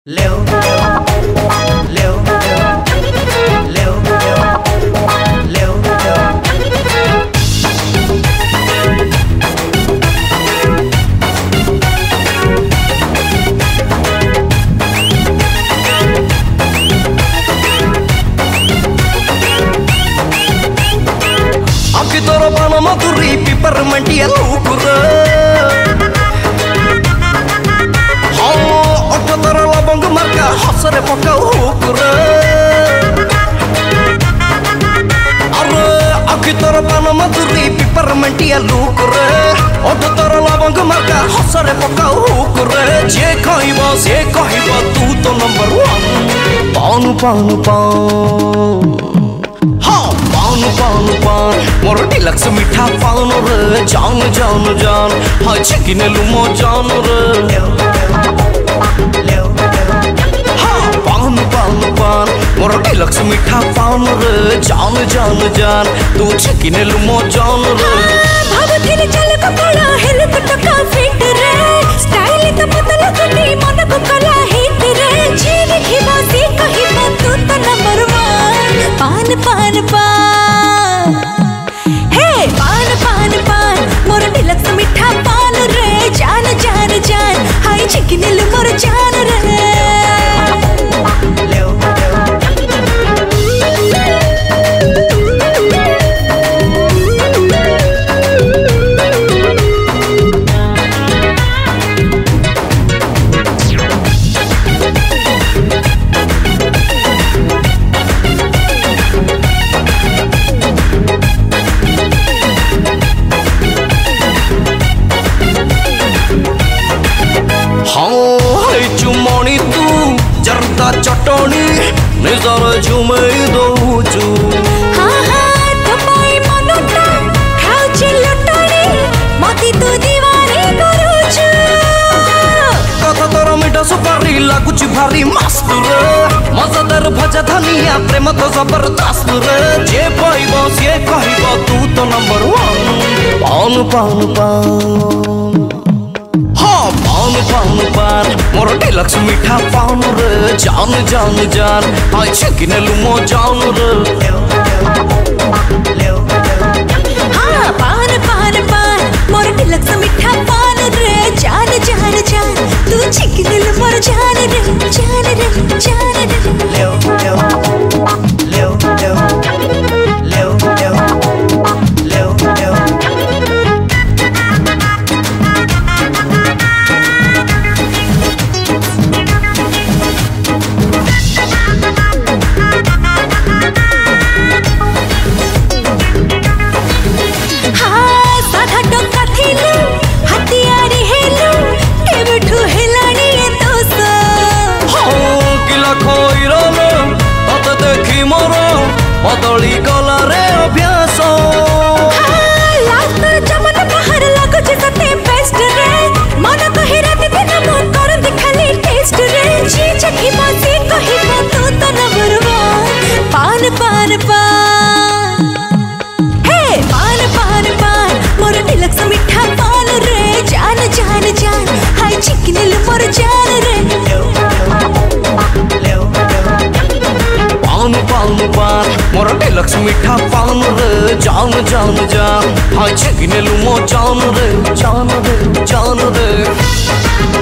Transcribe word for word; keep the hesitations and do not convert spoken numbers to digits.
Leo, Leo, Leo, Leo, Leo, Leo. Anche toro pano maturi pipermenti e lucura. Oh, occhio toro la bonga marca hasare poca lucura. Arre, anche toro pano maturi pipermenti e lucura. Occhio toro la bonga marca hasare poca lucura. Je kaiba, je kaiba, tu to number one. Panu, panu, panu. पान पान पान मोर deluxe मीठा पान रे जान जान जान हाय chicken लुमो जान रे हाँ पान पान पान मोर डिलक्स मीठा पान रे जान जान जान तू चिकन लुमो जान रे भावथिले चल कपड़ा हेल टका फिट रे स्टाइल त पतला कटी मन को कला हिट रे जी देखिबा सी कहिबा तू त नंबर वन पान पान पान हे पान पान पान मोर डिलक्स मीठा पान रे जान जान जान हाय चिकन लु मोर जान रे चुमणी तू जरदा चटणी निजर झुमई दौचु हाँ हाँ तमाई मनोटा खाउची लटणी मती तू दीवानी करूछु कथा तोर मिठा सुपारी लागुची भारी मस्त रे मजादार भजा धनिया प्रेम तो जबरदस्त रे जे पाइबो से कहिबो तू तो नंबर वन पान पान पान पान पान पान मोर डिलक्स मीठा पान रे जान जान जान हाय चिकन लुमो जान रे हाँ पान पान पान मोर डिलक्स मीठा पान रे जान जान जान तू चिकन लु मोर जान रे जान रे जान रे लेओ लेओ लेओ लेओ लेओ लेओ लेओ बदली गला रे अभ्यास लास्ट जमन बाहर लगो जे सते बेस्ट रे मन कहि रात दिन मन कर दिखली टेस्ट रे जी चखी बासी कहि तू तो नंबर वन पान पान पान हे पान पान पान मोर डिलक्स मीठा पान रे जान जान जान हाय चिकन लु मोर जान रे पान पान पान मोर डिलक्स मीठा पान रे जान जान जान हाय चिकन लुमो जान रे जान रे जान रे